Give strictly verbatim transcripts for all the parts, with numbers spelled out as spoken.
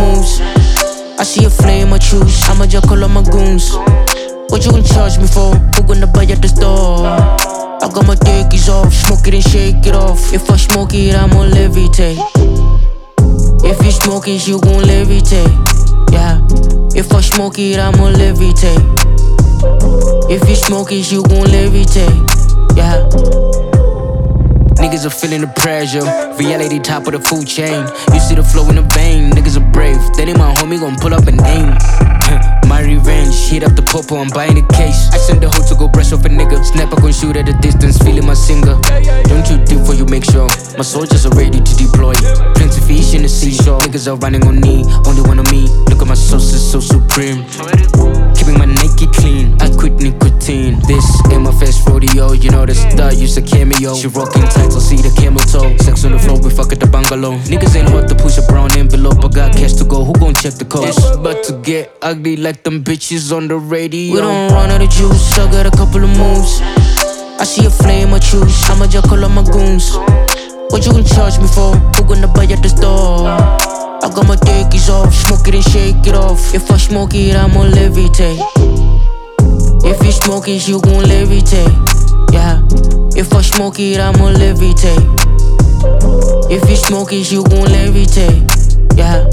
moves. I see a flame, I choose. I'ma just call on my goons. What you gon' charge me for? Who gonna buy at the store? I got my dickies off, smoke it and shake it off. If I smoke it, I'ma levitate. If you smoke it, you gon' levitate. Yeah. If I smoke it, I'ma levitate. If you smoke it, you gon' levitate. Yeah. Niggas are feeling the pressure. Reality top of the food chain. You see the flow in the vein. Niggas are brave. Then my homie gon' pull up and aim. My revenge, hit up the popo, I'm buying the case. I send the hoe to go brush off a nigga. Snap, I gon' shoot at a distance, feeling my singer. Don't you think for you make sure my soldiers are ready to deploy. Plenty fish in the seashore. Niggas are running on knee, only one on me. Look at my sauce, it's so supreme. Keeping my Nike clean, I quit nicotine. This ain't my first rodeo, you know the star used a cameo. She rocking tights, I see the camel toe. Sex on the floor, we fuck at the bungalow. Niggas ain't hot to push a brown envelope. I got cash to go, who gon' check the code? It's about to get ugly like them bitches on the radio. We don't run out of juice, I got a couple of moves. I see a flame, I choose. I'ma just call on my goons. What you gon' charge me for? Who gonna buy at the store? I got my dickies off, smoke it and shake it off. If I smoke it, I'ma levitate. If you smoke it, you gon' levitate. Yeah. If I smoke it, I'ma levitate. If you smoke it, you gon' levitate. Yeah.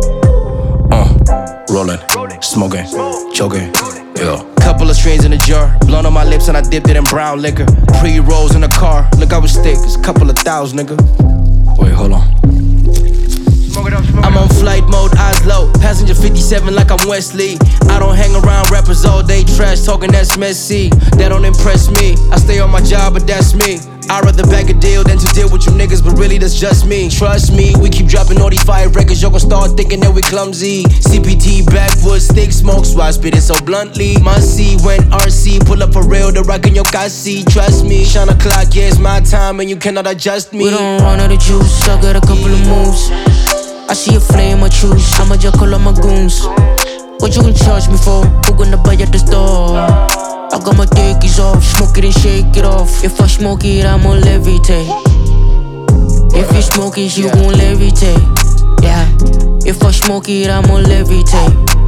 Uh, rolling, smoking, choking, yeah. Couple of strains in a jar, blunt on my lips and I dipped it in brown liquor. Pre-rolls in the car, look I was thick, it's a couple of thousand, nigga. Wait, hold on. I'm on flight mode, eyes low. Passenger fifty-seven like I'm Wesley. I don't hang around rappers all day, trash talking, that's messy. That don't impress me. I stay on my job, but that's me. I'd rather bag a deal than to deal with you niggas, but really that's just me. Trust me, we keep dropping all these fire records. Y'all gon' start thinking that we clumsy. C P T, backwoods, stick smoke, so I spit it so bluntly. Must see when R C pull up for real, the rock in your kasi. Trust me, shine a clock, yeah, it's my time and you cannot adjust me. We don't run out of juice, I got a couple of moves. I see a flame, I choose. I'ma just call on my goons. What you gon' charge me for? Who gonna buy at the store? I got my dickies off, smoke it and shake it off. If I smoke it, I'ma levitate. If you smoke it, you gon' levitate. Yeah. If I smoke it, I'ma levitate.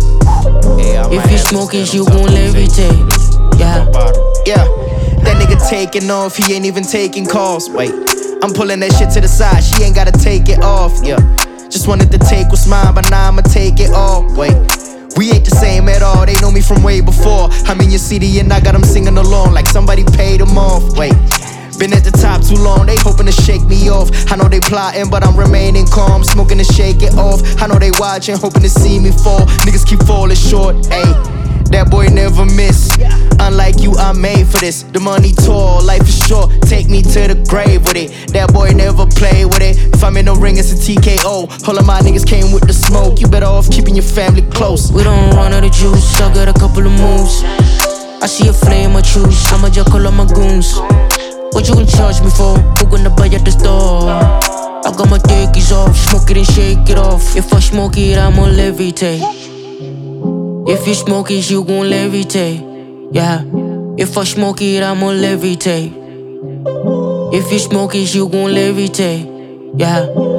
If you smoke it, you gon' levitate. Yeah. Yeah. That nigga taking off, he ain't even taking calls. Wait, I'm pulling that shit to the side, she ain't gotta take it off. Yeah. Just wanted to take what's mine, but now I'ma take it all. Wait, we ain't the same at all, they know me from way before. I'm in your city and I got them singing along like somebody paid them off. Wait, been at the top too long, they hoping to shake me off. I know they plotting, but I'm remaining calm, smoking to shake it off. I know they watching, hoping to see me fall. Niggas keep falling short, ayy. That boy never miss. Unlike you, I'm made for this. The money tall, life is short. Take me to the grave with it. That boy never play with it. If I'm in the ring, it's a T K O. All of my niggas came with the smoke. You better off keeping your family close. We don't run out of juice, I got a couple of moves. I see a flame, I choose. I'ma just call on my goons. What you gon' charge me for? Who gonna buy at the store? I got my dickies off, smoke it and shake it off. If I smoke it, I'ma levitate. If you smoke it, you gon' levitate. Yeah. If I smoke it, I'ma levitate. If you smoke it, you gon' levitate. Yeah.